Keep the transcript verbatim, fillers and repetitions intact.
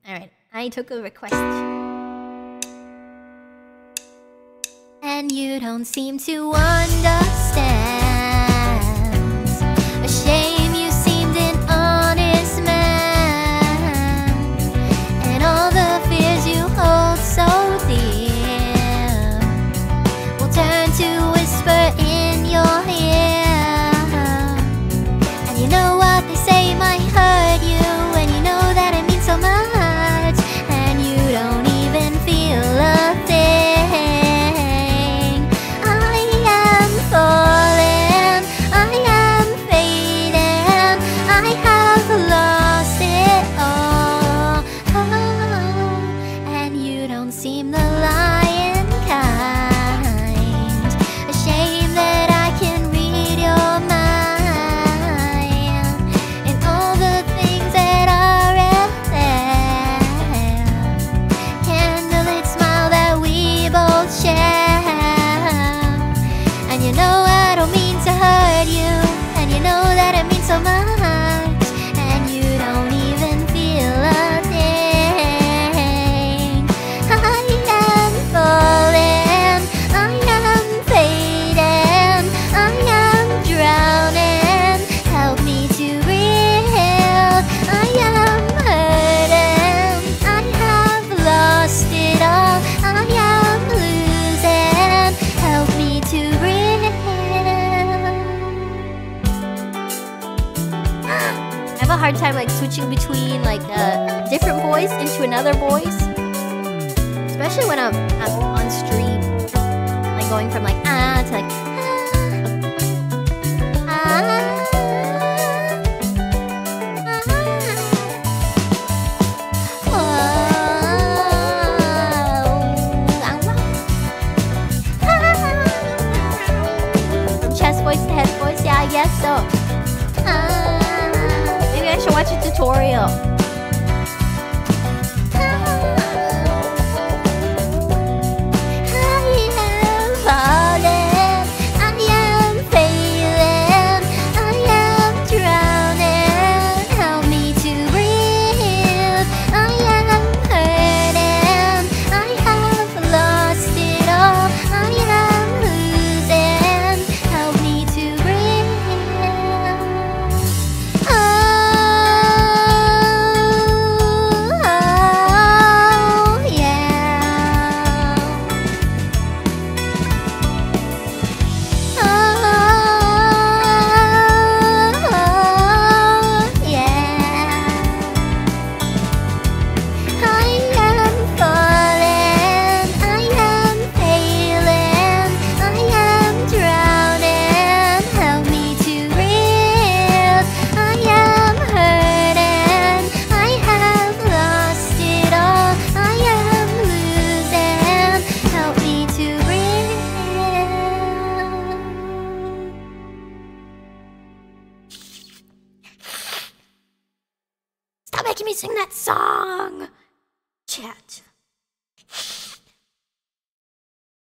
Alright, I took a request. And you don't seem to understand. A shame you seemed an honest man, and all the fears you hold so dear will turn to whisper in your ear. And you know what they say might hurt you, and you know that it means so much, and you don't even feel a thing. I am falling, I am fading, I have lost it all. Oh, and you don't seem the lion kind. A shame that I can read your mind, and all the things that are out there. Candlelit smile that we both share. And you know I don't mean to hurt you, and you know that it means so much, and you don't even feel a thing. I am falling, I am fading, I am drowning. Help me to breathe. I am hurting, I have lost it all. I am losing. Help me to breathe. I have a hard time like switching between like a different voice into another voice, especially when I'm, I'm on stream, like going from like ah to like ah, ah, ah. From chest voice to head voice, yeah, I guess so. Ah, maybe I should watch a tutorial. Stop making me sing that song! Chat.